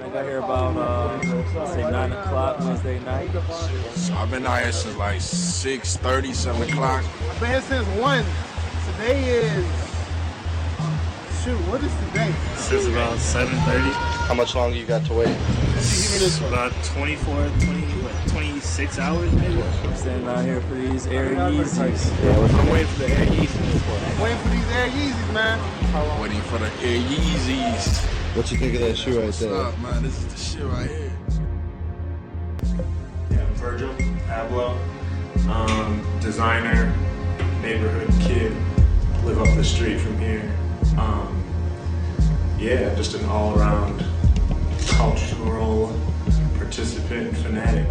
I got here about, say 9 o'clock Wednesday night. So I've been out here since like 6:30, 7 o'clock. I've been here since 1. Today is, what is today? Since about 7:30. How much longer you got to wait? About 26 hours maybe. I'm standing out here for these Air Yeezys. I'm waiting for the Air Yeezys. Waiting for these Air Yeezys, man. Waiting for the Air Yeezys. What you think of that shoe right What's there? up, man? This is the shit right here. Yeah, I'm Virgil Abloh, designer, neighborhood kid, live up the street from here. Yeah, just an all-around cultural participant and fanatic.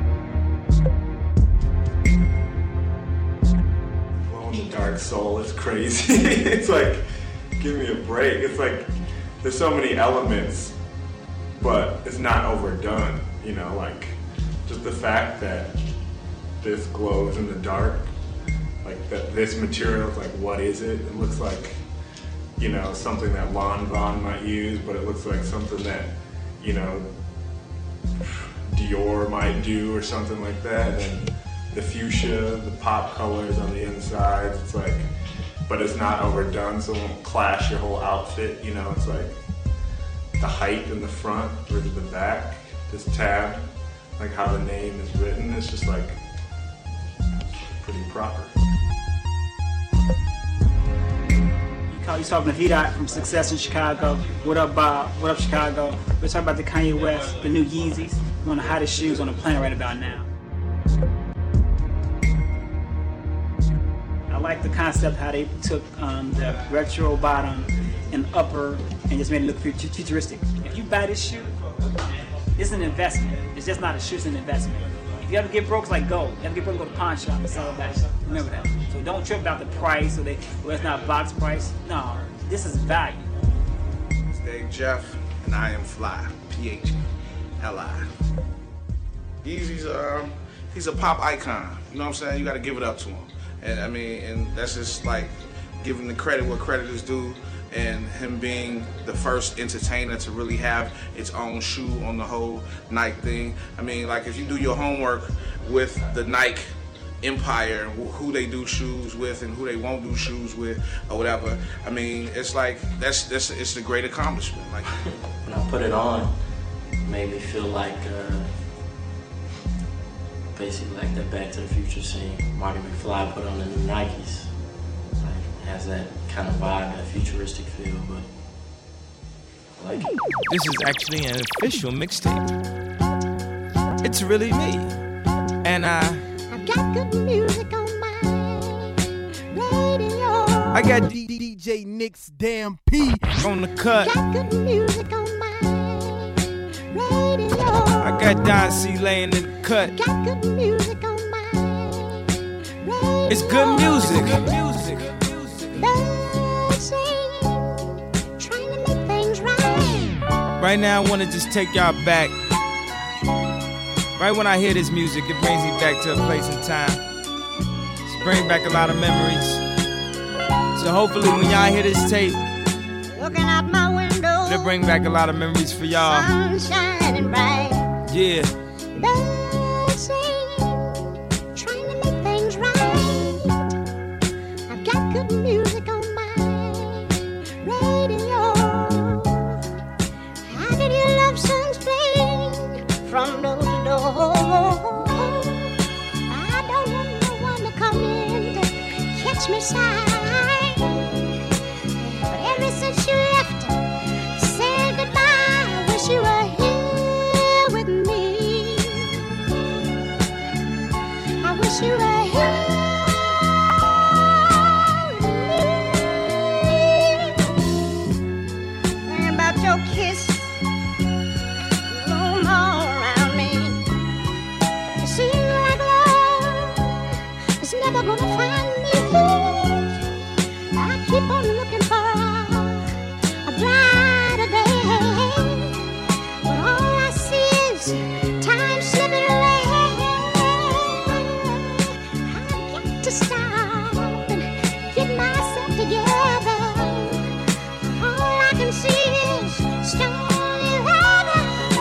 Glow in the dark soul is crazy. It's like, give me a break. It's like, there's so many elements, but it's not overdone, you know, like just the fact that this glows in the dark, like that this material is like, what is it? It looks like, you know, something that Lon Von might use, but it looks like something that, you know, Dior might do or something like that. And then the fuchsia, the pop colors on the inside, it's like, but it's not overdone, so it won't clash your whole outfit, you know. It's like the height in the front versus the back, this tab, like how the name is written, it's just like pretty proper. He's talking to V-Dot from Success in Chicago. What up, Bob? What up, Chicago? We're talking about the Kanye West, the new Yeezys, one of the hottest shoes on the planet right about now. I like the concept how they took the retro bottom and upper and just made it look futuristic. If you buy this shoe, it's an investment. It's just not a shoe, it's an investment. If you ever get broke, it's like gold. You ever get broke, go to the pawn shop and sell it back. Remember that. So don't trip about the price or it's not box price. No, this is value. It's Dave Jeff, and I am Fly. P-H-L-I. Yeezy's he's a pop icon. You know what I'm saying? You got to give it up to him. And I mean, and that's just like giving the credit where credit is due. And him being the first entertainer to really have its own shoe on the whole Nike thing. I mean, like if you do your homework with the Nike empire, who they do shoes with and who they won't do shoes with or whatever, I mean, it's like, it's a great accomplishment. Like when I put it on, it made me feel like, basically like that Back to the Future scene Marty McFly put on the new Nikes. Has that kind of vibe, that futuristic feel, but I like it. This is actually an official mixtape. It's really me. And I've got good music on my radio. I got DJ Nick's damn P on the cut. Got good music on my radio. I got Don C laying in the cut. Got good music on my radio. It's good music. It's good music. Right now, I want to just take y'all back. Right when I hear this music, it brings me back to a place in time. It's bring back a lot of memories. So hopefully, when y'all hear this tape, looking out my window, it'll bring back a lot of memories for y'all. Sun shining bright. Yeah. Trying to make things right. I've got good music on my radio. From door to door, I don't want no one to come in to catch me side. But ever since you left, said goodbye, I wish you were here with me. I wish you were here with me. Think about your kiss. Never gonna find me. I keep on looking for a brighter day, but all I see is time slipping away. I've got to stop and get myself together. All I can see is stormy weather.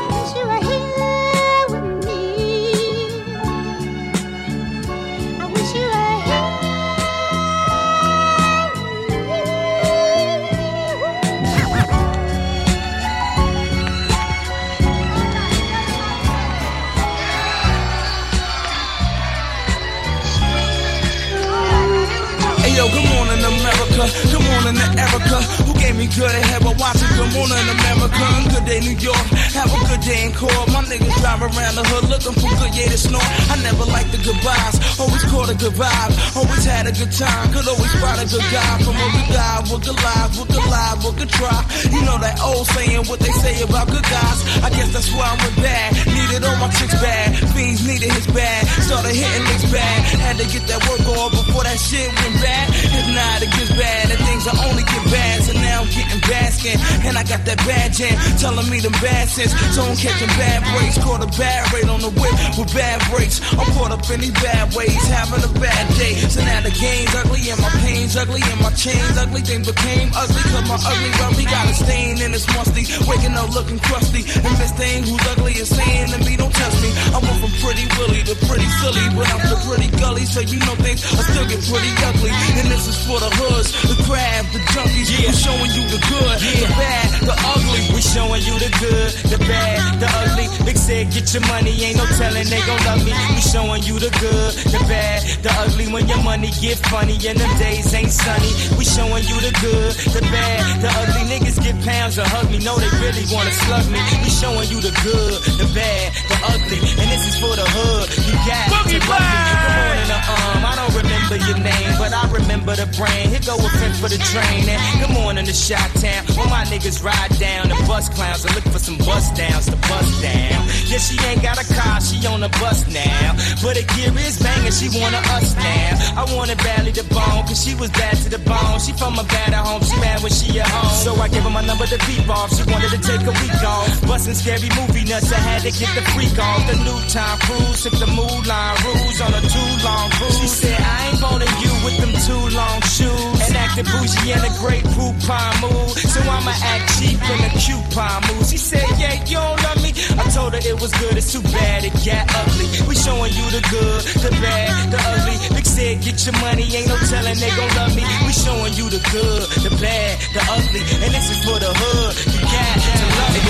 good ahead while watching Good Morning America. Good day, New York. Have a good day in court. My niggas drive around the hood looking for good, yeah, to snort. I never liked the goodbyes. Always caught a good vibe. Always had a good time. Could always spot a good guy from a good guy. Would good live, would good live, would good try. You know that old saying, what they say about good guys. I guess that's why I went bad. Needed all my chicks bad. Fiends needed his bad. Started hitting licks bad. Had to get that work on before that shit went bad. If not, it gets bad. And things will only get bad. So now I'm getting basking. And I got that bad jam telling me them bad sense. So I'm catching bad breaks. Caught a bad rate on the whip with bad breaks. I'm caught up in these bad ways. Having a bad day. So now the game's ugly and my pain's ugly and my chain's ugly. Things became ugly cause my ugly rummy got a stain and it's musty. Waking up looking crusty. And this thing who's ugly is saying to me, don't touch me. I went from pretty willy to pretty silly. But I'm still pretty gully. So you know things I still get pretty ugly. And this is for the hoods, the crab, the junkies. Yeah. We're showing you the good, the bad, the ugly. We showing you the good, the bad, the ugly. Big said get your money, ain't no telling they gon' love me. We showing you the good, the bad, the ugly. When your money get funny and them days ain't sunny. We showing you the good, the bad, the ugly. Niggas get pounds to hug me, know they really wanna slug me. We showing you the good, the bad, the ugly. And this is for the hood, you got to love me. Good morning, I don't remember your name, but I remember the brain. Here go a pimp for the train. And good morning to Chi-Town, where my niggas ride down the bus clowns and look for some bust downs to bust down. Yeah, she ain't got a car, she on a bus now. But her gear is banging, she wanna us now. I wanted badly to bone, cause she was bad to the bone. She from a bad at home, she mad when she at home. So I gave her my number to beep off, she wanted to take a week off. Bustin' scary movie nuts, I had to get the freak off. The new Tom Cruise took the Moulin Rouge on a too long cruise. She said, I ain't phoning you with them too long shoes. And acting bougie in a great coupon mood. So I'ma act cheap in a coupon mood. She said, yeah, you don't love me. I told her it was good, it's too bad it got ugly. We showing you the good, the bad, the ugly. Big said, get your money, ain't no telling they gon' love me. We showing you the good, the bad, the ugly. And this is for the hood, you got to love me.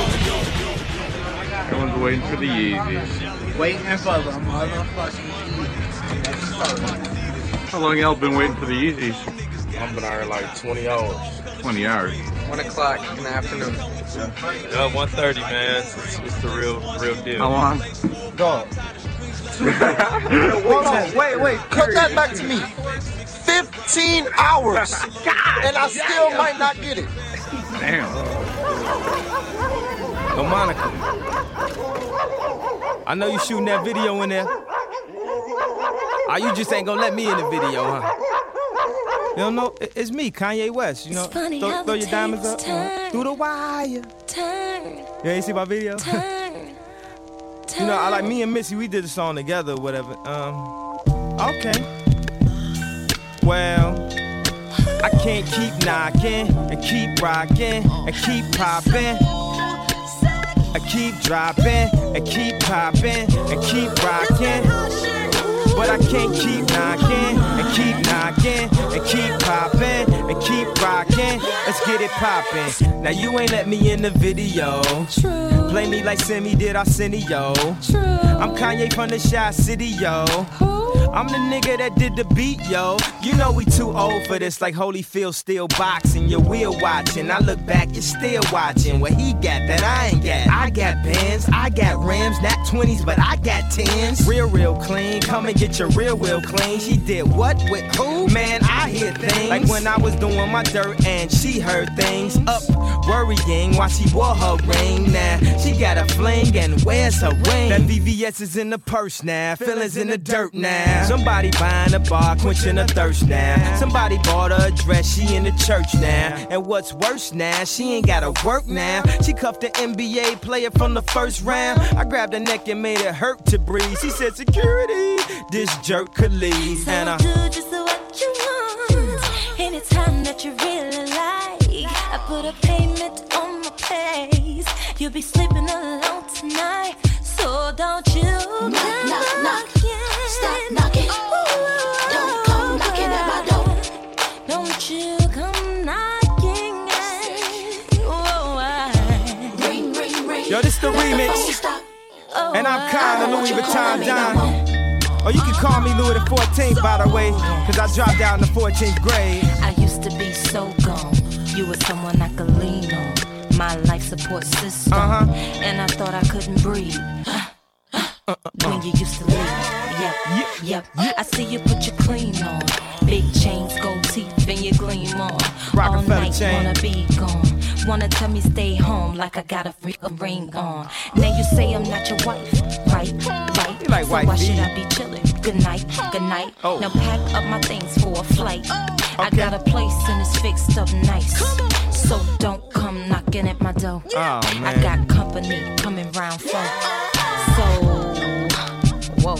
Everyone's waiting for the Yeezys. Waiting for the motherfucking Yeezys. How long y'all been waiting for the Yeezys? I've been out here like 20 hours. 20 hours. 1 o'clock in the afternoon. 1:30, man. It's the real deal. How long? Dog. Hold on, wait. Cut that back to me. 15 hours. And I still might not get it. Damn. Yo, Monica. I know you shooting that video in there. Oh, you just ain't gonna let me in the video, huh? You don't know? It's me, Kanye West. You know, throw your diamonds up through the wire. You ain't see my video? You know, I like me and Missy. We did a song together, or whatever. Okay. Well, I can't keep knocking and keep rocking and keep popping. I keep dropping and keep popping and keep rocking. But I can't keep knocking and keep knocking and keep popping and keep rocking. Let's get it poppin'. Now you ain't let me in the video. True. Play me like Simi did Arsenio. True. I'm Kanye from the Shy City, yo. I'm the nigga that did the beat, yo. You know we too old for this, like Holyfield still boxing. Your wheel watching, I look back, you're still watching. What he got that I ain't got. I got bands, I got rims, not 20s, but I got 10s. Real clean, come and get your real clean. She did what with who? Man, I hear things. Like when I was doing my dirt and she heard things. Up, worrying while she wore her ring. Now, she got a fling and where's her ring? That VVS is in the purse now, feelings in the dirt now. Somebody buying a bar, quenching her thirst now. Somebody bought her a dress, she in the church now. And what's worse now, she ain't gotta work now. She cuffed an NBA player from the first round. I grabbed her neck and made it hurt to breathe. She said, security, this jerk could leave. So and do just what you want, anytime that you really like. I put a payment on my face. You'll be sleeping alone tonight, so don't you knock. Stop knocking. Don't come knocking at my door. Don't you come knocking. Ring, ring, ring. Yo, this the remix. And I'm kinda Louis Vuitton Don. Or you can call me Louis the 14th, by the way, cause I dropped out in the 14th grade. I used to be so gone, You were someone I could lean on, my life support system. And I thought I couldn't breathe when you used to leave. Yep. I see you put your clean on, big chains, gold teeth, and you gleam on. All night wanna be gone, wanna tell me stay home like I got a freaking ring on. Now you say I'm not your wife, right? You like so why should I be chilling? Good night. Oh. Now pack up my things for a flight. I got a place and it's fixed up nice. So don't come knocking at my door. I got company coming round for. So, whoa.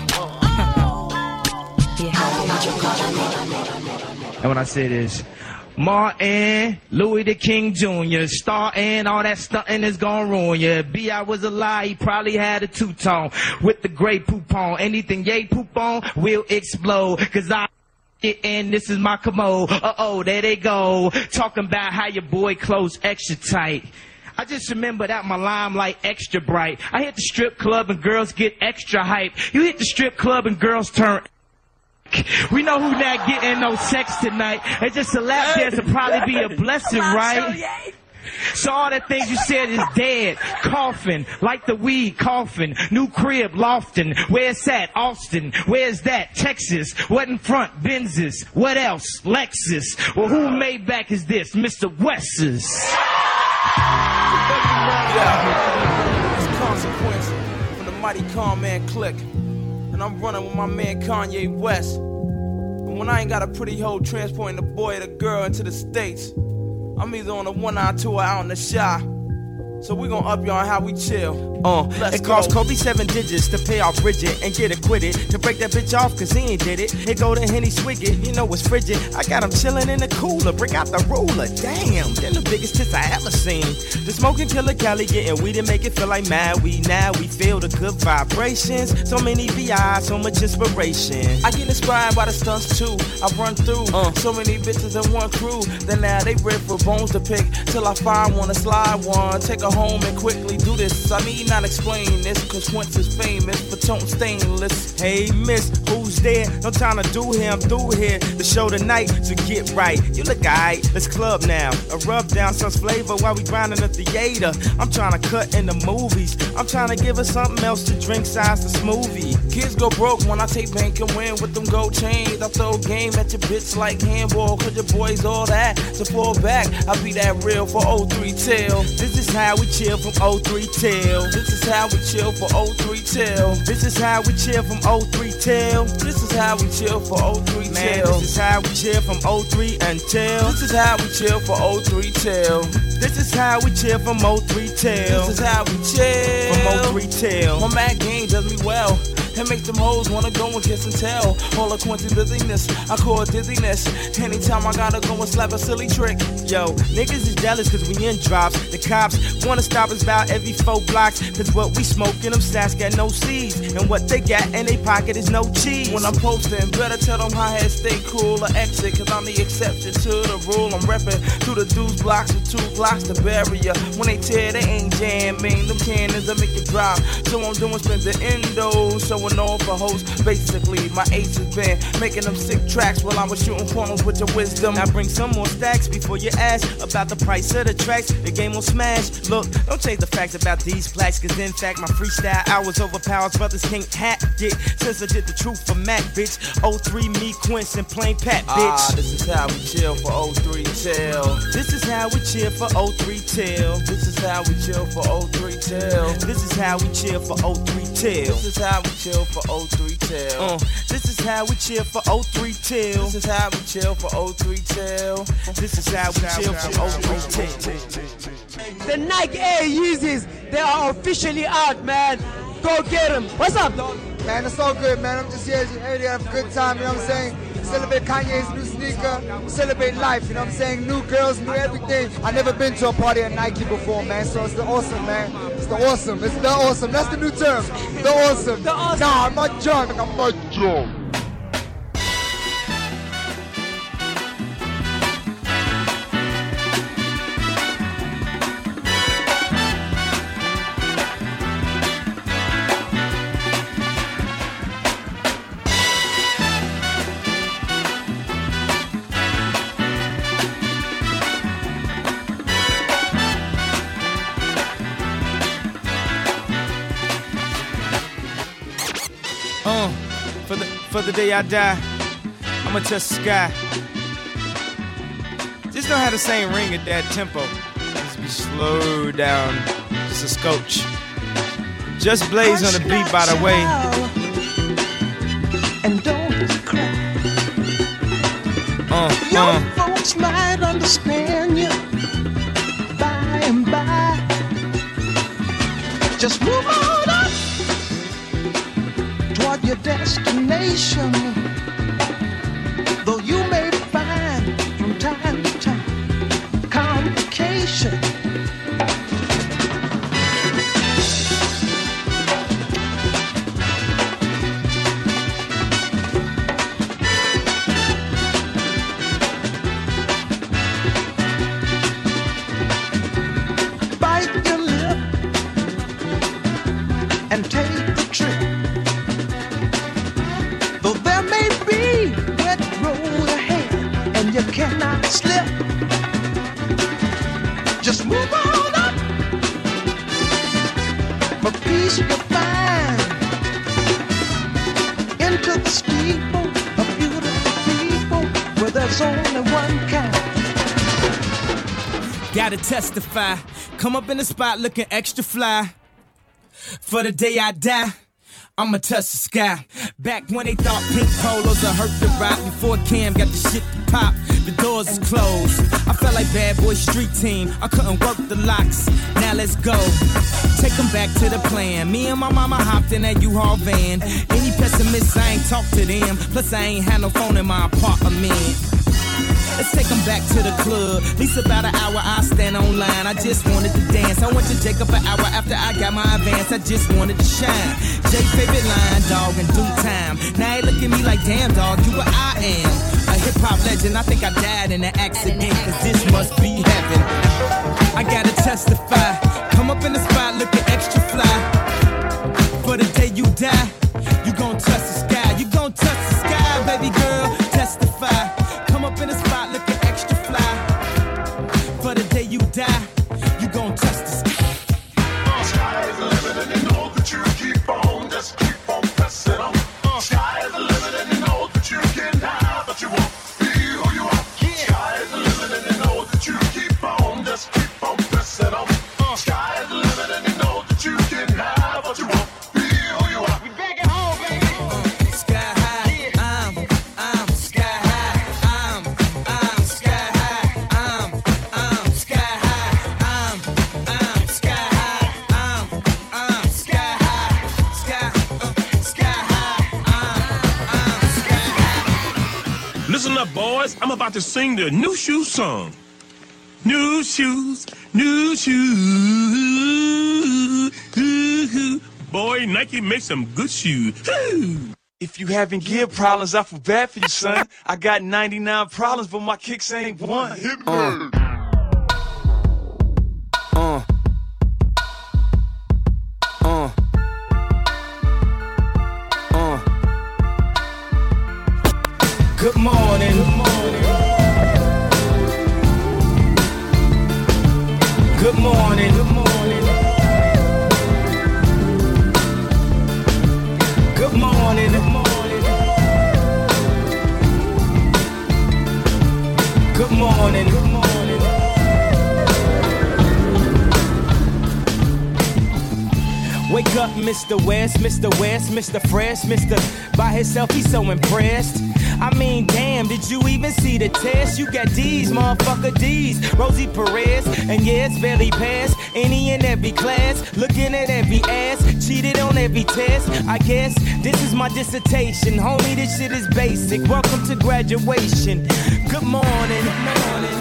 And when I say this, Martin, Louis the King Jr., starting, all that stunting is gonna ruin you. B.I. was a lie, he probably had a two-tone with the gray poop on. Anything yay poop on will explode, cause I and this is my commode. There they go, talking about how your boy clothes extra tight. I just remember that my limelight extra bright. I hit the strip club and girls get extra hype. You hit the strip club and girls turn. We know who not getting no sex tonight. It's just a lap dance will probably be a blessing, right? So all the things you said is dead, coughing, like the weed coughing, new crib, Lofton, where's that, Austin, where's that, Texas, what in front, Benzes, what else, Lexus, well who Maybach is this, Mr. Wes's? It's Consequence from the Mighty Con Man Click. And I'm running with my man Kanye West. And when I ain't got a pretty hoe transporting the boy or the girl into the States, I'm either on a 1-hour tour out in the Shy. So we gon' up y'all on how we chill. It cost Kobe 7 digits to pay off Bridget and get acquitted. To break that bitch off cause he ain't did it. Here go the Henny Swigget, you know it's frigid. I got him chillin' in the cooler, bring out the ruler. Damn, they're the biggest tits I ever seen. The smoking killer Cali getting weed and make it feel like mad weed. Now we feel the good vibrations. So many VI, so much inspiration. I get inspired by the stunts too. I run through so many bitches in one crew. Then now they ready for bones to pick. Till I find one, a slide one. Take her home and quickly do this. I need not explain this, cause Quince is famous for tone stainless. Hey miss, who's there? No time to do here, I'm through here. The show tonight, so get right. You look alright, let's club now. A rub down some flavor while we grinding the theater. I'm trying to cut in the movies. I'm trying to give her something else to drink size the smoothie. Kids go broke when I take bank and win with them gold chains. I throw game at your bitch like handball, cause your boys all that. So fall back, I be that real for 03 till. This is how we chill from 03 till. This is how we chill for 03 till. This is how we chill from 03 till. This is how we chill for 03 till. This is how we chill from 03 until. This is how we chill for 03 till. This is how we chill from 03 till. This is how we chill from 03 till. My mad game does me well. and make them hoes wanna go and kiss and tell. All the Quincy busyness, I call it dizziness. Anytime I gotta go and slap a silly trick. Yo, niggas is jealous cause we in drops. The cops wanna stop us about every 4 blocks. Cause what we smoking, them stats got no seeds. And what they got in they pocket is no cheese. When I'm posting, better tell them how I stay cool or exit. Cause I'm the exception to the rule. I'm reppin' through the dudes blocks with 2 blocks to barrier. When they tear, they ain't jamming. Them cannons that make it drop. So I'm doing spins the endo. Showing off for hoes. Basically, my ace has been making them sick tracks while I was shooting corners with your wisdom. Now bring some more stacks before you ask about the price of the tracks. The game will smash. Look, don't change the facts about these plaques. Cause in fact, my freestyle hours overpowers. Brothers can't hack it. Since I did the truth for Mac, bitch. 03 me, Quince, and plain Pat, bitch. This is how we chill for 03 till. This is how we chill for 03 till. This is how we chill for 03 till. This is how we chill for 03 till. This is how we chill for 03 till. This is how we chill for 03 till. This is how we chill for 03 till. This is how we chill for 03 till. The Nike Air Yeezys, they are officially out, man. Go get them. What's up, dog? Man, it's all good, man. I'm just here to have a good time, you know what I'm saying? Celebrate Kanye's new sneaker, celebrate life, you know what I'm saying? New girls, new everything. I've never been to a party at Nike before, man, so it's the awesome, man. It's the awesome. It's the awesome. That's the new term. The awesome. The awesome. Nah, I'm not drunk. I'm not drunk. For the day I die, I'ma touch the sky. Just don't have the same ring at that tempo. Just be slowed down, just a scotch. Just Blaze on the beat, by the way. And don't cry. Your folks might understand you by and by. Just move on up toward your destination. Though you may find from time to time complication. Cannot slip. Just move on up. For peace you'll find into the steeple of beautiful people where there's only one kind. Gotta testify. Come up in the spot looking extra fly. For the day I die, I'ma touch the sky. Back when they thought pink polos would hurt the rock. Before Cam got the shit to pop, the doors is closed. I felt like Bad Boy Street Team. I couldn't work the locks. Now let's go. Take them back to the plan. Me and my mama hopped in that U-Haul van. Any pessimists, I ain't talk to them. Plus I ain't had no phone in my apartment. Let's take them back to the club. At least about an hour I stand online. I just wanted to dance. I went to Jacob an hour after I got my advance. I just wanted to shine. Jay's favorite line, dog, in due time. Now they look at me like, damn, dog, you what I am. A hip-hop legend. I think I died in an accident, cause this must be heaven. I gotta testify. Come up in the spot looking extra fly. For the day you die, you gon' touch the sky. You gon' touch the sky, baby girl. Testify. Come up in the spot looking extra fly. For the day you die, you gon' touch the sky. Sky is the limit and you know that you keep on, just keep on pressing on. Sky is the limit and you know that you can have, but you won't be who you are. Sky is the limit and you know that you keep on, just keep on pressing on. Sky is the limit and you know that you can have, but you won't be who you are. We back at home, baby. Sky high, I'm sky high. I'm sky high. I'm sky high. I'm sky high. I'm sky high. Sky high. Listen up, boys. I'm about to sing the New Shoes song. New shoes, new shoes. Boy, Nike makes some good shoes. If you having gear problems, I feel bad for you, son. I got 99 problems, but my kicks ain't one. Good morning. Good morning. Good morning. Good morning. Good morning. Good morning. Good morning. Wake up, Mr. West, Mr. West, Mr. Fresh, Mr. By himself, he's so impressed. I mean, damn, did you even see the test? You got D's, motherfucker, D's. Rosie Perez, and yeah, it's barely passed. Any and every class, looking at every ass. Cheated on every test. I guess this is my dissertation. Homie, this shit is basic. Welcome to graduation. Good morning. Good morning.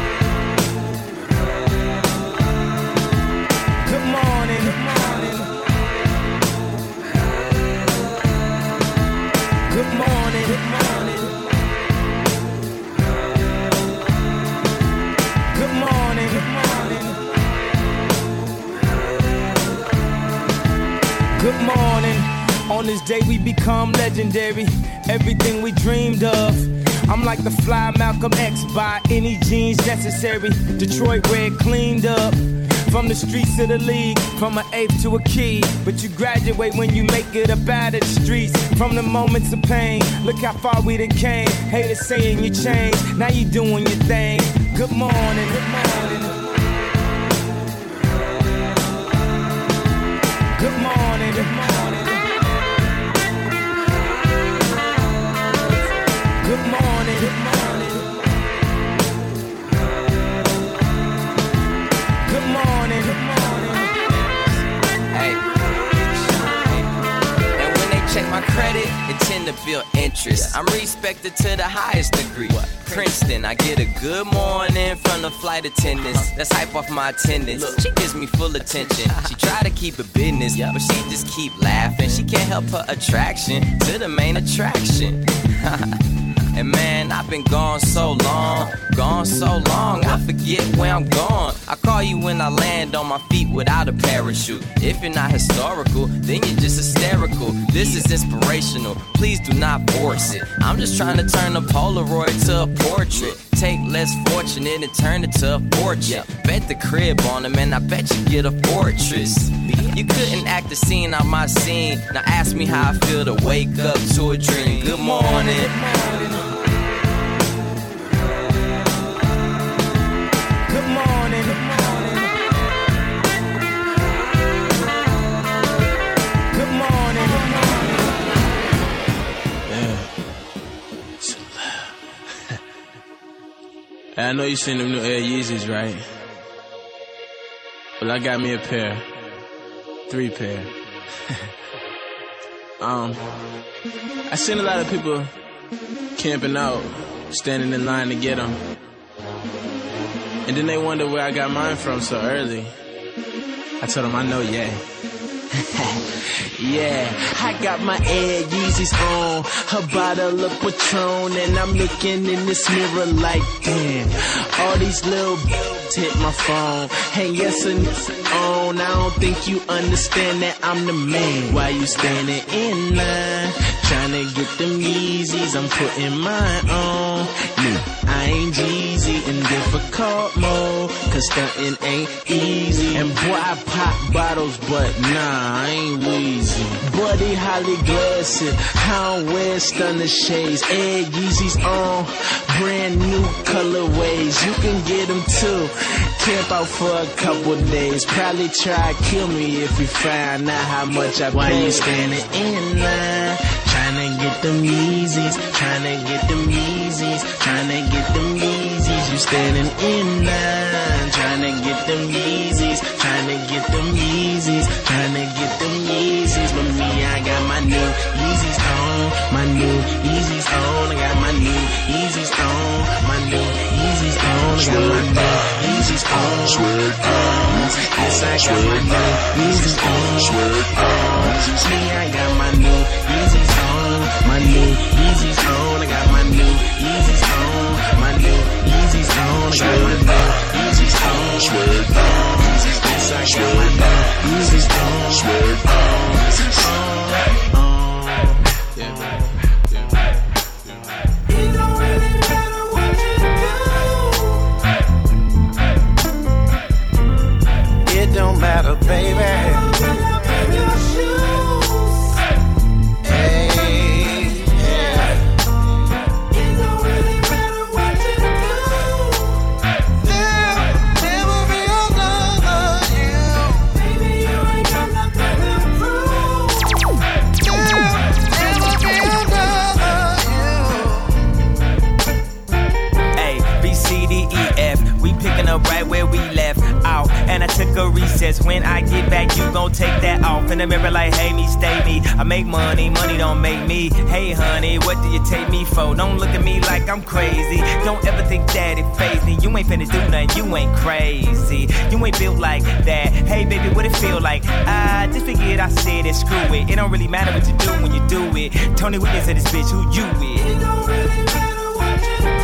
Good morning. Good morning. Good morning. Good morning. Good morning. Good morning. Good morning. On this day we become legendary. Everything we dreamed of. I'm like the fly Malcolm X by any jeans necessary. Detroit red cleaned up. For from the streets to the league, from an eighth to a key. But you graduate when you make it up out of the streets. From the moments of pain, look how far we done came. Haters saying you changed, now you doing your thing. Good morning, good morning. Good morning, good morning. Good morning, good morning. Good morning, good morning. Hey. And when they check my credit, it tend to build interest. I'm respected to the highest degree. Princeton, I get a good morning from the flight attendants. That's hype off my attendance. She gives me full attention. She try to keep it business, but she just keep laughing. She can't help her attraction to the main attraction. And man, I've been gone so long, I forget where I'm going. I call you when I land on my feet without a parachute. If you're not historical, then you're just hysterical. This is inspirational, please do not force it. I'm just trying to turn a Polaroid to a portrait. Take less fortunate and turn it to a fortune. Bet the crib on him and I bet you get a fortress. You couldn't act the scene out my scene. Now ask me how I feel to wake up to a dream. Good morning. Good morning, good morning. Good morning, good morning. Yeah. I know you seen them new Air Yeezys, right? Well, I got me a pair. 3 pair. I seen a lot of people camping out, standing in line to get them. And then they wonder where I got mine from so early. I told them I know, yeah. Yeah, I got my Air Yeezys on, a bottle of Patron, and I'm looking in this mirror like, damn, all these little hit my phone. Hey, yes and on, I don't think you understand that I'm the man. Why you standing in line, trying to get them Yeezys? I'm putting mine on. I ain't Jeezy in difficult mode, cause stunting ain't easy. And boy, I pop bottles, but nah, I ain't wheezy. Buddy Holly glasses, I don't wear stunner shades. Air Yeezys on, brand new colorways. You can get them too. Camp out for a couple days. Probably try to kill me if you find out how much I pay. Why you standing in line? Tryna get them Yeezys, tryna get them Yeezys, tryna get them Yeezys. You standing in line, tryna get them Yeezys, tryna get them Yeezys, tryna get them Yeezys. But me, I got my new Yeezys on, my new Yeezys on. I got my new Yeezys on, my new Yeezys on. I got my new Yeezys on. Yes, I got my new Yeezys on. Me, I got my new Yeezys on. My new Yeezys on, I got my new Yeezys on. My new Yeezys on, I got my new Yeezys on. Yes, I got my new Yeezys It don't really matter what you do. It don't matter, baby. Right where we left out, and I took a recess. When I get back, you gon' take that off. In the mirror like, hey me, stay me. I make money, money don't make me. Hey honey, what do you take me for? Don't look at me like I'm crazy. Don't ever think that it fazed me. You ain't finna do nothing, you ain't crazy. You ain't built like that. Hey baby, what it feel like? I just figured I said it, screw it. It don't really matter what you do when you do it. Tony Williams said this bitch, who you with? It don't really matter what you do.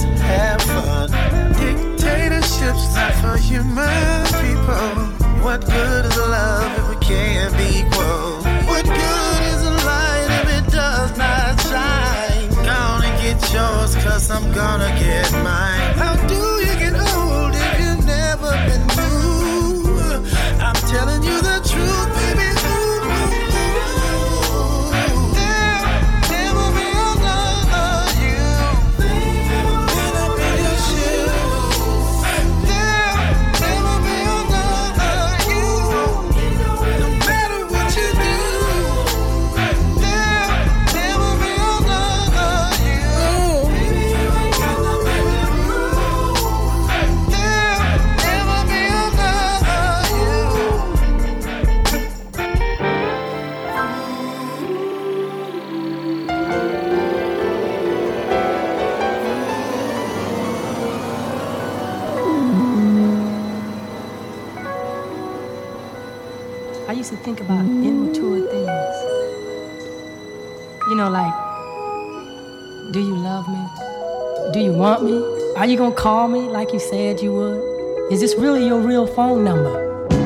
and have fun. Dictatorship's not for human people. What good is love if we can't be equal? What good is a light if it does not shine? Gonna get yours, cause I'm gonna get mine. How do you get old if you've never been new? I'm telling you the truth, baby. I used to think about immature things. You know, like, do you love me? Do you want me? Are you gonna call me like you said you would? Is this really your real phone number?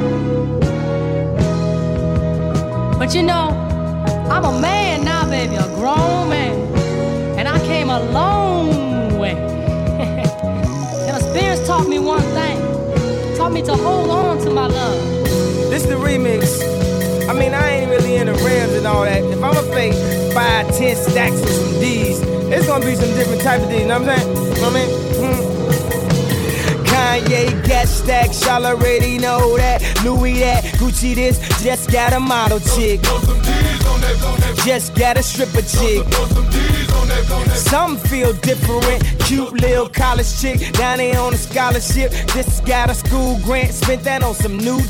But you know, I'm a man now, baby, a grown man. And I came a long way. And experience taught me one thing. Taught me to hold on to my love. This the remix. I mean, I ain't really into rims and all that. If I'ma pay 5, 10 stacks for some D's, it's gonna be some different type of D's, you know what I'm saying? You know what I mean? Kanye got stacks, y'all already know that. Louis that, Gucci this, just got a model chick. Just got a stripper chick. Some feel different, cute little college chick. Down there on a scholarship, just got a school grant. Spent that on some new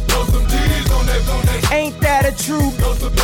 Ain't that a truth?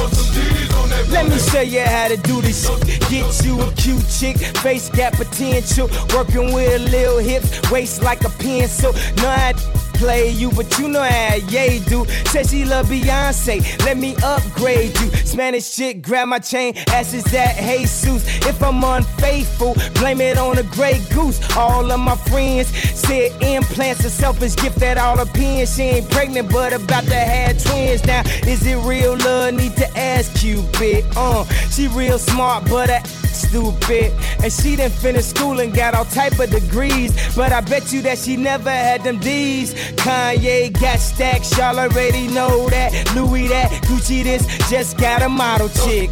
Let me show you how to do this shit. Get you a cute chick, face got potential. Working with little hips, waist like a pencil. Know how to play you, but you know how Ye do. Said she love Beyonce, let me upgrade you. Spanish chick, grab my chain, asks that Jesus. If I'm unfaithful, blame it on a gray goose. All of my friends said implants a selfish gift that all opinions. She ain't pregnant, but about to have twins. Now, is it real love? Need to ask Cupid. She real smart, but stupid. And she done finished school and got all type of degrees. But I bet you that she never had them D's. Kanye got stacks, y'all already know that. Louis that, Gucci this, just got a model chick.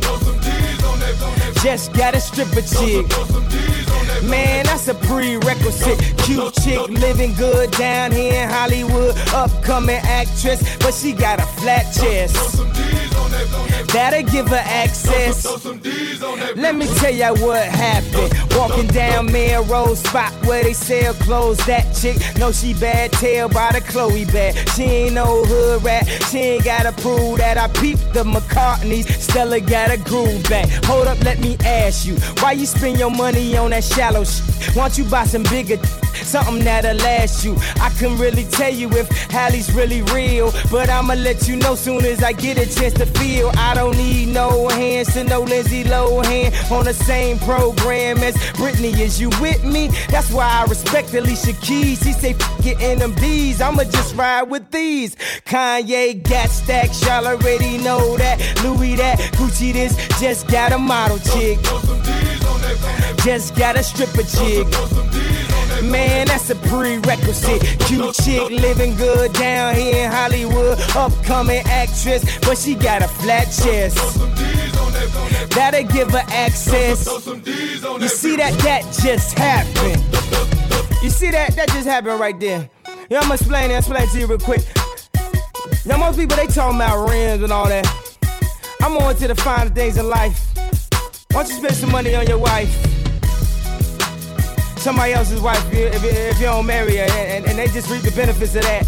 Just got a stripper chick. Man, that's a prerequisite. Cute chick living good down here in Hollywood. Upcoming actress, but she got a flat chest. That'll give her access. Let me tell ya what happened. Walking down Melrose, spot where they sell clothes. That chick know she bad, tell by the Chloe bag. She ain't no hood rat, she ain't gotta prove that. I peeped the McCartneys, Stella got a groove back. Hold up, let me ask you, why you spend your money on that shallow shit? Why don't you buy some bigger something that'll last you? I can really tell you if Hallie's really real, but I'ma let you know soon as I get a chance to feel. I don't need no hands to no Lindsay Lohan on the same program as Britney. Is you with me? That's why I respect Alicia Keys. He say f it in them D's, I'ma just ride with these. Kanye got stacks, y'all already know that. Louis that, Gucci this, just got a model chick. Just got a stripper chick. Man, that's a prerequisite. Cute chick living good down here in Hollywood. Upcoming actress, but she got a flat chest. That'll give her access. You see that just happened. You see that just happened right there. Yeah, I'ma explain to you real quick. Now most people, they talking about rims and all that. I'm on to the finer things in life. Why don't you spend some money on your wife? Somebody else's wife, if you don't marry her, and they just reap the benefits of that.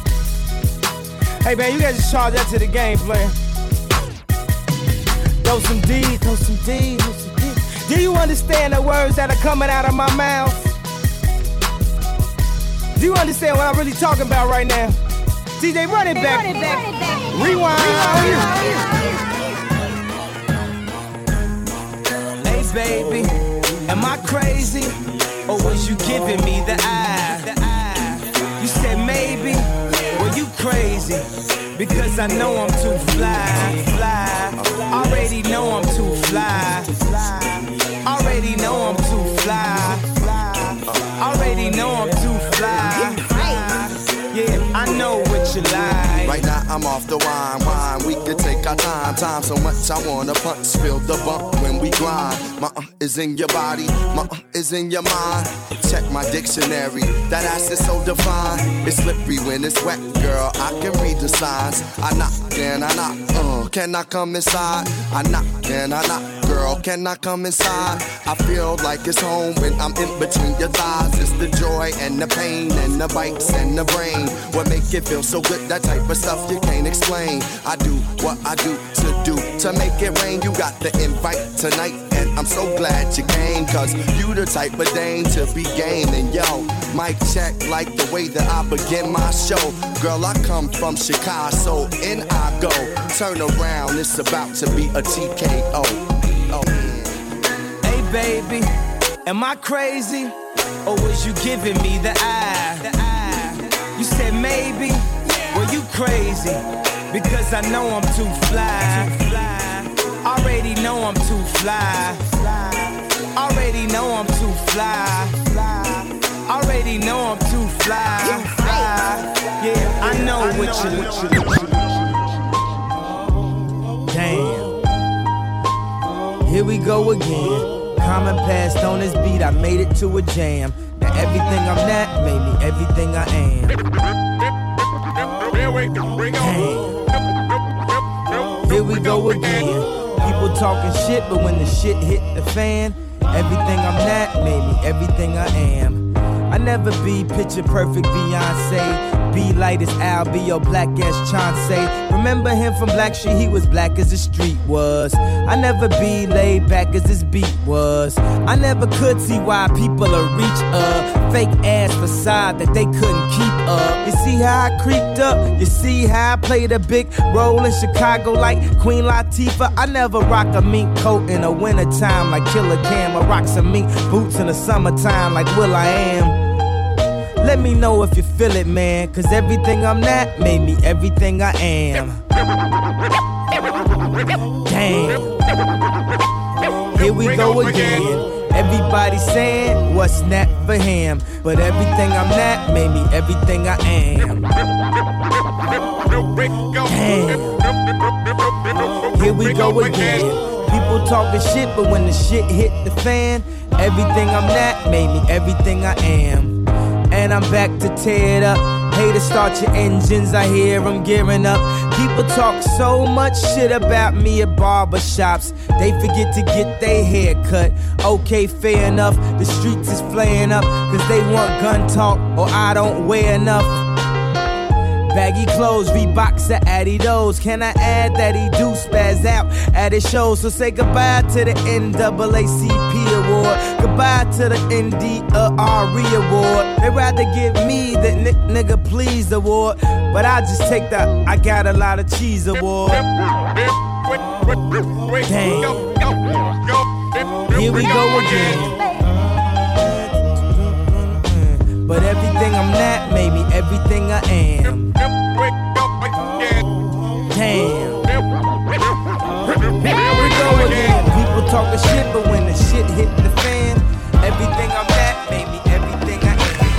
Hey man, you guys just charge that to the game, player. Throw some D's, throw some D's, throw some D's. Do you understand the words that are coming out of my mouth? Do you understand what I'm really talking about right now? DJ, run it back. Rewind. Hey baby, am I crazy? or was you giving me the eye? You said maybe, well you crazy, because I know I'm too fly. Already know I'm too fly. Already know I'm too fly. Already know I'm too fly. Yeah, I know what you like. Right now I'm off the wine. We could take our time so much I wanna punch, spill the bump when we grind. My is in your body, my is in your mind. Check my dictionary, that ass is so defined. It's slippery when it's wet, girl, I can read the signs. I knock, can I knock, can I come inside? I knock, can I knock, girl, can I come inside? I feel like it's home when I'm in between your thighs. It's the joy and the pain and the bites and the brain. What make it feel so good, that type of stuff you can't explain. I do what I do to make it rain. You got the invite tonight, and I'm so glad you came, cause you the type of dame to be game. And yo, mic check like the way that I begin my show. Girl, I come from Chicago, so in I go. Turn around, it's about to be a TKO. Oh, yeah. Hey baby, am I crazy, or was you giving me the eye? You said maybe, well you crazy, because I know I'm too fly. Already know I'm too fly. Already know I'm too fly. Already know I'm too fly. Yeah, I know what you. Damn. Here we go again. Common passed on this beat, I made it to a jam. Now everything I'm not made me everything I am. Damn. Here we go again. People talking shit, but when the shit hit the fan, everything I'm not made me everything I am. I never be picture perfect Beyonce. Be light as Al, be your black as Chauncey. Remember him from Black Street, he was black as the street was. I never be laid back as this beat was. I never could see why people are reach a fake ass facade that they couldn't keep up. You see how I creeped up? You see how I played a big role in Chicago like Queen Latifah? I never rock a mink coat in the wintertime like Killer Cam. I rock some mink boots in the summertime like Will I Am. Let me know if you feel it, man, cause everything I'm not made me everything I am. Damn. Here we go again. Everybody saying what's not for him, but everything I'm not made me everything I am. Damn. Here we go again. People talking shit, but when the shit hit the fan, everything I'm not made me everything I am. And I'm back to tear it up. Hey, to start your engines, I hear them gearing up. People talk so much shit about me at barbershops. They forget to get their hair cut. Okay, fair enough. The streets is flaying up, cause they want gun talk, or I don't wear enough. Baggy clothes, Reeboks or Adidas. Can I add that he do spaz out at his shows? So say goodbye to the NAACP award, goodbye to the NDRE award. They rather give me the nigga please award, but I just take the I got a lot of cheese award. Damn. Here we go again. But everything I'm not made me everything I am. Damn. Here we go again. People talking shit, but when the shit hit the fan, everything I'm not made me everything I am.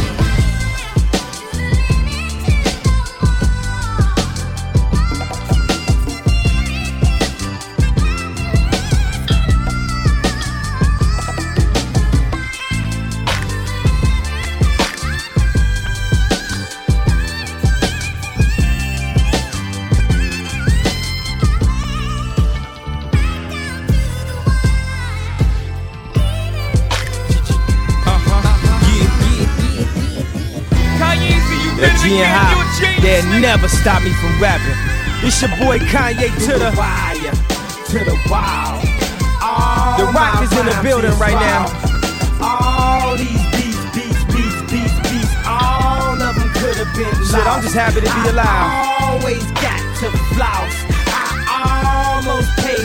They'll never stop me from rapping. It's your boy Kanye to the wire, to the wall. The Rock is in the building right now. All these beats, all of them could have been lost. Shit, I'm just happy to be alive. I always got to floss. I almost paid for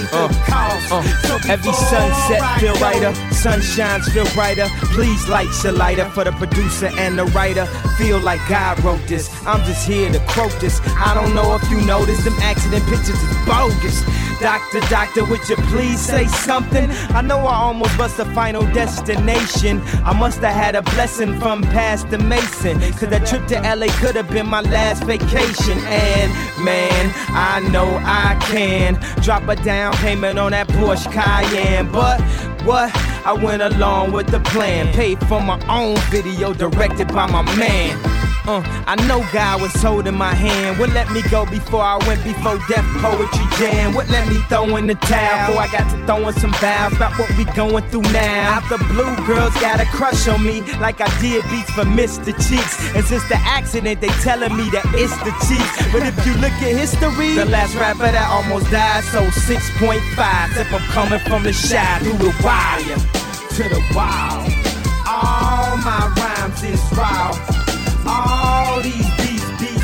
cost. So Every before sunset I feel go, brighter, sunshines feel brighter. Please light your lighter for the producer and the writer. Feel like God wrote this. I'm just here to quote this. I don't know if you noticed them accident pictures is bogus. Doctor, would you please say something? I know I almost bust a Final Destination. I must have had a blessing from Pastor Mason, cause that trip to LA could have been my last vacation. And man, I know I can drop a down payment on that Porsche Cayenne. But what? I went along with the plan. Paid for my own video directed by my man. I know God was holding my hand. Would let me go before I went before Def Poetry Jam. Would let me throw in the towel before I got to throw in some vows about what we going through now. Out the blue, girls got a crush on me like I did beats for Mr. Cheeks. And since the accident, they telling me that it's the Chiefs. But if you look at history, the last rapper that almost died sold 6.5. If I'm coming from the shy through the wire to the wild. All my rhymes is raw. All these beats,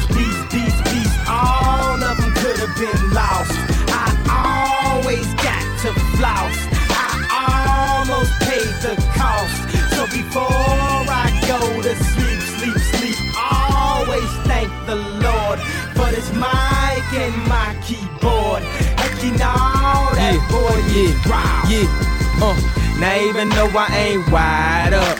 all of them could have been lost. I always got to floss. I almost paid the cost. So before I go to sleep, always thank the Lord for this mic and my keyboard. And you know that boy is raw. Now even though I ain't wide up,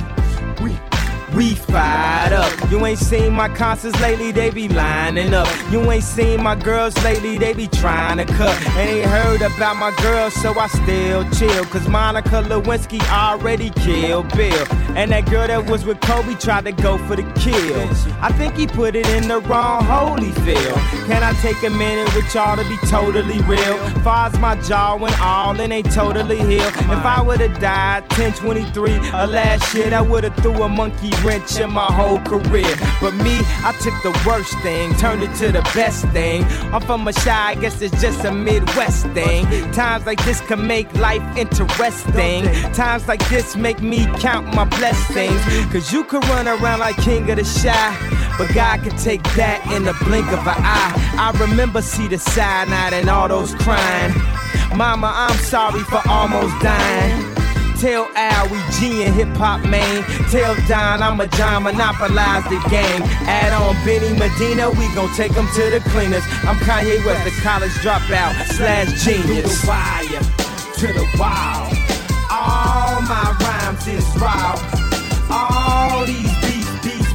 we fired up. You ain't seen my concerts lately, they be lining up. You ain't seen my girls lately, they be trying to cut. Ain't heard about my girls, so I still chill. Cause Monica Lewinsky already killed Bill. And that girl that was with Kobe tried to go for the kill. I think he put it in the wrong Holyfield. Can I take a minute with y'all to be totally real? Far as my jaw went all and ain't totally healed. If I would've died 10-23 last year, that would've threw a monkey wrench in my whole career. But me, I took the worst thing, turned it to the best thing. I'm from a shy, I guess it's just a Midwest thing. Times like this can make life interesting. Times like this make me count my blessings. Cause you could run around like king of the shy, but God could take that in the blink of an eye. I remember see the cyanide and all those crying. Mama, I'm sorry for almost dying. Tell Al we G and hip-hop, man. Tell Don I'ma John monopolize the game. Add on Benny Medina, we gon' take him to the cleaners. I'm Kanye West, the college dropout / genius. To the wire, to the wild. All my rhymes is raw. All these beats,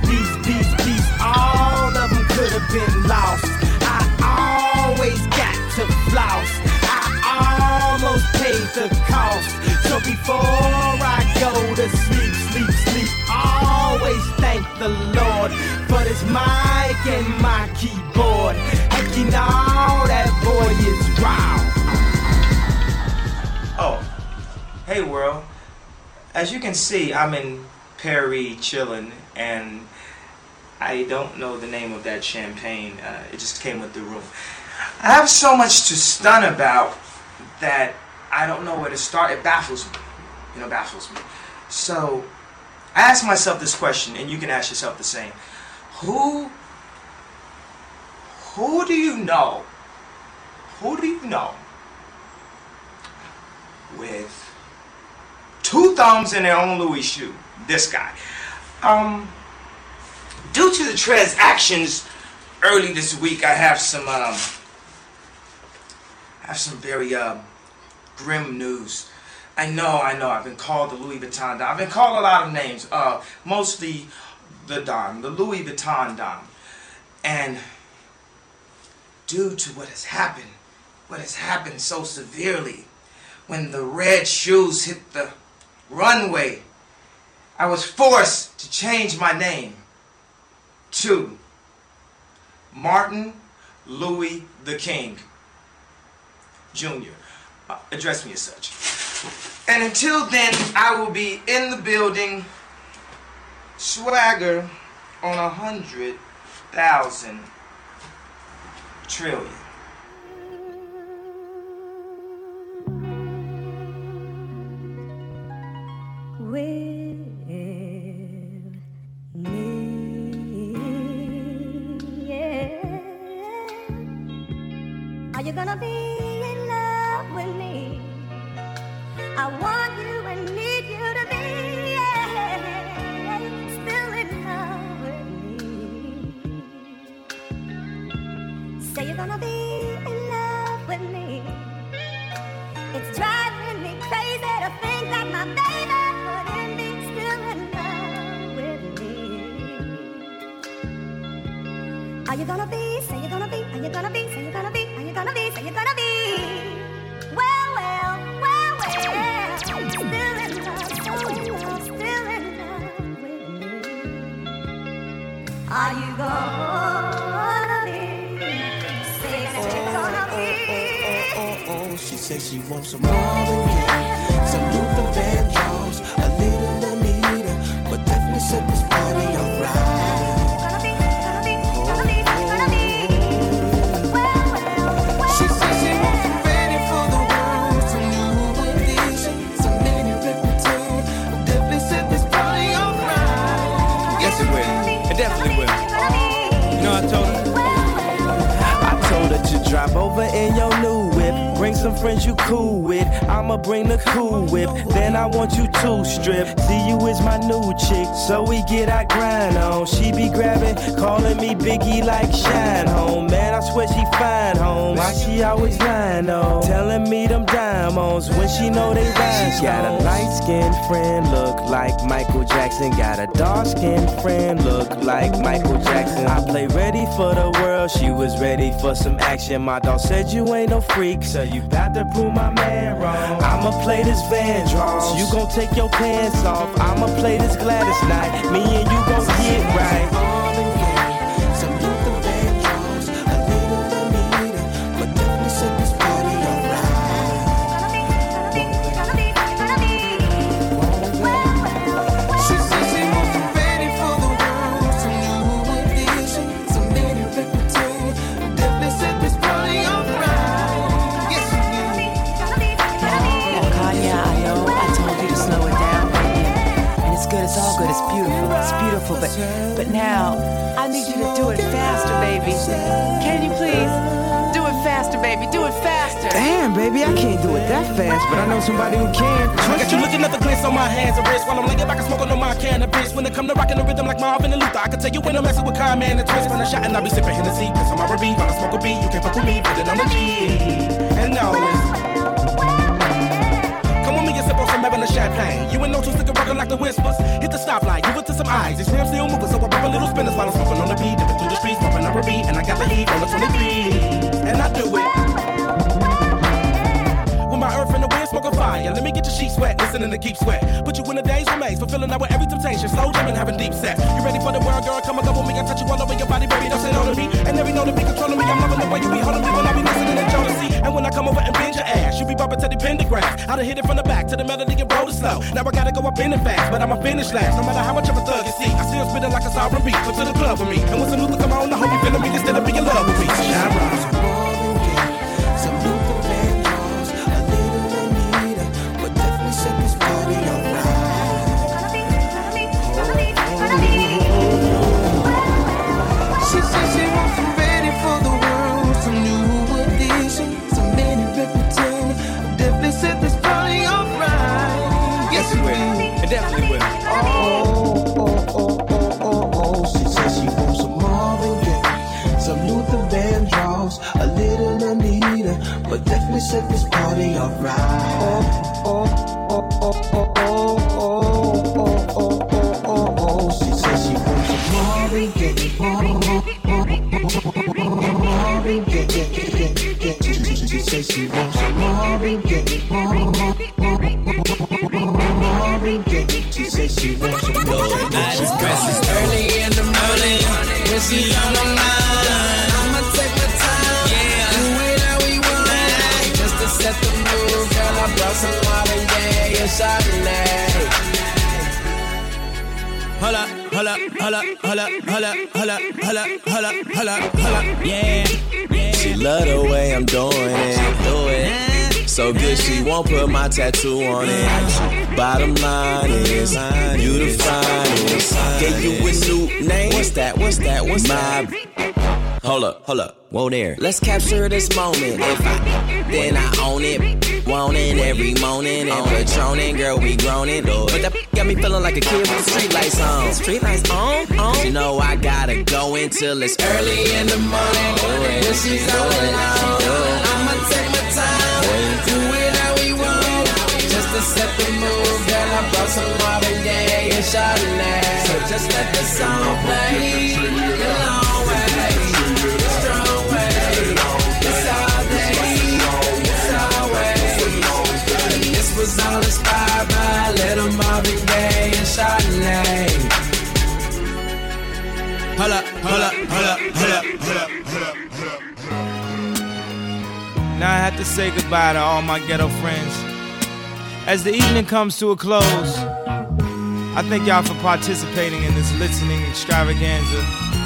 all of them could have been lost. I always got to floss. I almost paid the cost. So before I go to sleep, always thank the Lord for this mic and my keyboard. And you know that boy is raw. Oh, hey world. As you can see, I'm in Perry chillin', and I don't know the name of that champagne. It just came with the room. I have so much to stun about that I don't know where to start. It baffles me. Baffles me. So I ask myself this question, and you can ask yourself the same. Who do you know? Who do you know with 2 thumbs in their own Louis shoe? This guy. Due to the transactions early this week, I have some very grim news. I know. I've been called the Louis Vuitton Don. I've been called a lot of names. Mostly the Don, the Louis Vuitton Don. And due to what has happened so severely, when the red shoes hit the runway, I was forced to change my name to Martin Louis the King Jr. Address me as such. And until then, I will be in the building, swagger on 100,000 trillion. With me, yeah. Are you gonna be in love with me? gonna be in love with me? It's driving me crazy to think that my baby wouldn't be still in love with me. Are you gonna be? Say you're gonna be. Are you gonna be? Say you're gonna be. Are you gonna be? Say you're gonna be. Well, well, well, well. Still in love, so in love, still in love with me. Are you gonna be? Say you're gonna be. She says she wants some Marvin Gaye, some Luther Vandross, a little Anita, but definitely set this party alright. She says she wants some ready for the world, some new edition, some mini repertoire, definitely set this party alright. Yes, it will. It definitely will. You know, I told her to drop over in your new whip. Bring some friends you cool with. I'ma bring the cool whip. Then I want you to strip. See you is my new chick, so we get our grind on. She be grabbing, calling me Biggie like Shine Home. Man, I swear she fine home. Why she always lying on? Telling me them diamonds when she know they rhyme. She got a light-skinned friend, look like Michael Jackson. Got a dark-skinned friend, look like Michael Jackson. I play ready for the world. She was ready for some action. My dog said you ain't no freak, so you bout to prove my man wrong. I'ma play this Vandross, you gon' take your pants off. I'ma play this Gladys night, me and you gon' get right. Some Luther Vandross, a little Anita, but definitely set this party alright. She says she wants some ready for the world, some new edition, some mini repertoire, definitely set this party alright. It's all good, it's beautiful, but now I need you to do it faster, baby. Can you please do it faster, baby? Do it faster. Damn, baby, I can't do it that fast, but I know somebody who can. I got you looking at the glance on my hands and wrists while I'm laying back and smoking on my cannabis. When it come to rocking the rhythm like Marvin and Luther, I can tell you when I'm messing with Kyle-Man and Twist. When I shot and I be sipping Hennessy, cause I'm R&B, while I smoke a beat, you can't fuck with me, put it on the G. And now come with me and sip on some Evan and champagne. You ain't no two stick rockin' like the Whispers. Hit the stoplight, give it to some eyes. These rims still moving, so I pop a little spinners while I'm smoking on the beat. Dipping through the streets, bumping up a beat, and I got the heat on the 23. And I do it with my earth and the wind, smoking fire. Let me get your sheets wet, listening to Keep Sweat. Put you in a day's remains, fulfilling out with every temptation. Slow jamming, having deep sex. You ready for the world, girl? Come and go with me. I touch you all over your body, baby. Don't sit on me. And every know to be controlling me. I'm loving the way you be holding me when I be listening to jealousy. And when I come over and bend your ass, you be bumping to the pentagram. I done hit it from the back to the melody and roll it slow. Now I gotta go up in it fast, but I'ma finish last. No matter how much of a thug you see, I still spitting like a sovereign beat. Come to the club with me. And when some Luther come on, I hope you feeling me instead of being in love with me. Shine bright. Some Luther Vandross, a little Anita, but definitely set this party alright. She says she wants some ready for the world, some new edition, some mini repertoire, definitely set this party alright. Yes, it will. It definitely will. Oh. She says she wants some Marvin Gaye, some Luther Vandross, a little Anita, but definitely set this party alright. She says she wants some Marvin Gaye, Marvin Gaye. She says she wants some Marvin Gaye, Marvin Gaye. She says she wants some Marvin Gaye. I just press this early in the morning when she's on my mind. I'ma take my time, do it how we want it. Just to set the mood, girl, I brought some Marvin Gaye and Chardonnay. Hold up, yeah. She love the way I'm doing it. So good she won't put my tattoo on it. Bottom line is, you the finest. Gave you a new name. What's that? My. Hold up. Whoa there. Let's capture this moment. If then I own it. Want it every morning. And Patronin', girl, we grown it. But that got me feeling like a kid with the street lights on. Street lights on? You know I gotta go until it's early in the morning. When she's all alone, I'ma take my time, do it how we want. Just to set the mood, girl, I brought some Marvin Gaye and Chardonnay. So just let the song play. The long way, the strong way, it's all day, it's always. And this was all inspired by little Marvin Gaye and Chardonnay. Hold up, hold up, hold up, hold up, hold up, hold up, hold up. Now I have to say goodbye to all my ghetto friends. As the evening comes to a close, I thank y'all for participating in this listening extravaganza.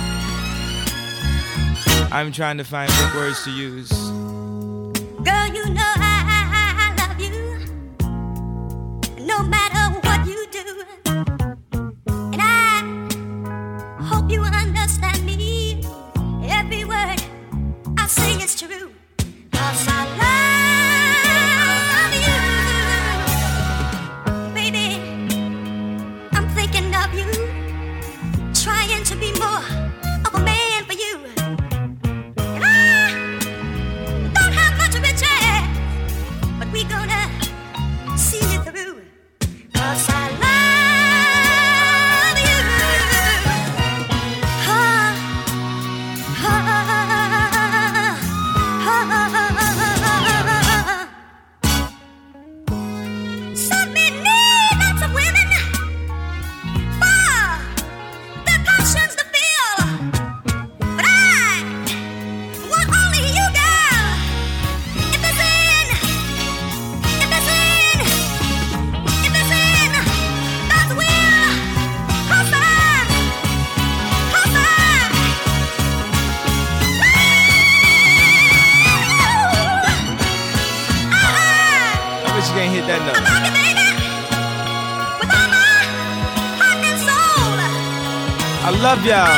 I'm trying to find big words to use. Girl, you know I love you, no matter what you do. And I hope you understand me. Every word I say is true. 'Cause I love you. Baby, I'm thinking of you, trying to be more of a man for you. And I don't have much riches, but we gonna see it through. 'Cause I love you. Some men need lots of women for their passions to feel, but I want only you, girl. If it's in God's will, cause I wish you can't hit that note. I love y'all.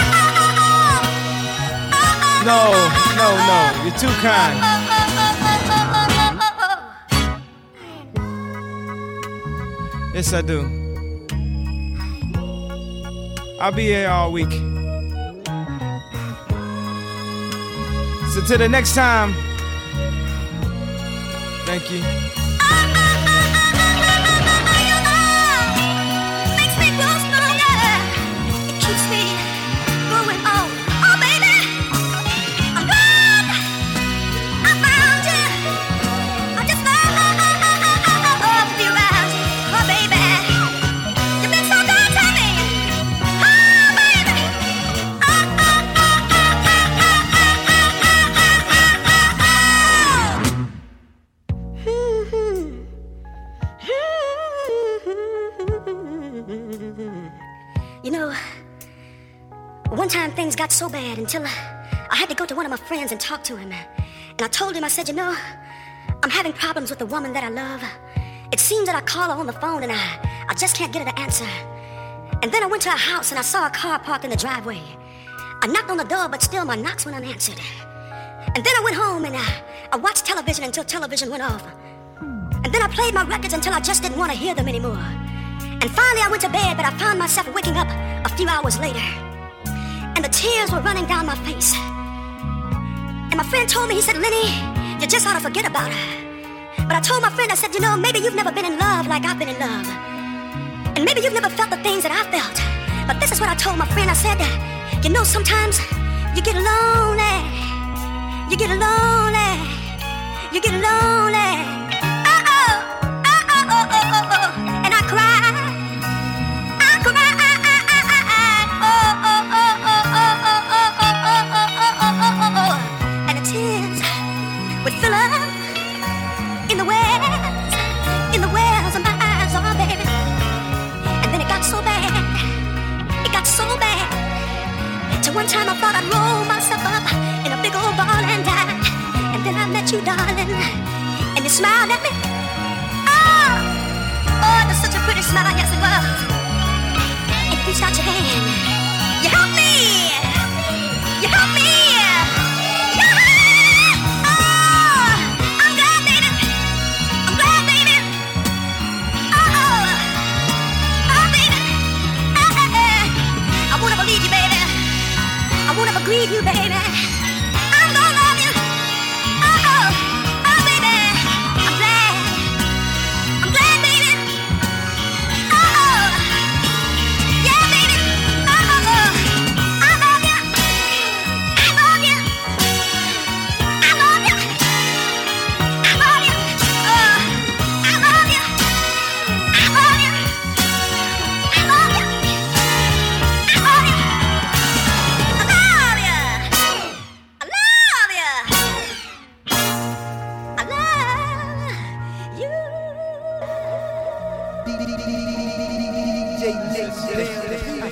No, you're too kind. Yes, I do. I'll be here all week. So till the next time, thank you. makes me grow stronger. It keeps me going on. Oh, baby, I'm glad I found you. I just love you around. Oh, baby, you've been so good to me. Oh, baby. You know, one time things got so bad until I had to go to one of my friends and talk to him. And I told him, I said, you know, I'm having problems with the woman that I love. It seems that I call her on the phone and I just can't get her to answer. And then I went to her house and I saw a car parked in the driveway. I knocked on the door, but still my knocks went unanswered. And then I went home and I watched television until television went off. And then I played my records until I just didn't want to hear them anymore. And finally I went to bed, but I found myself waking up a few hours later. And the tears were running down my face. And my friend told me, he said, Lenny, you just ought to forget about her. But I told my friend, I said, you know, maybe you've never been in love like I've been in love. And maybe you've never felt the things that I felt. But this is what I told my friend. I said, you know, sometimes you get lonely. You get lonely. You get lonely. And I cry. And the tears would fill up in the wells of my eyes, oh baby. And then it got so bad, till one time I thought I'd roll myself up in a big old ball and die. And then I met you, darling, and you smiled at me. Oh, it was such a pretty smile, yes it was. And you reached out your hand, you helped me, you helped me. I wanna believe you, baby. need you, baby. I'm gonna love you. Oh, baby. I'm glad, baby. Oh, yeah, baby. I love you. I love you. I love you. I love you. I love you. I love you. I love you. I love you. I love you. DJ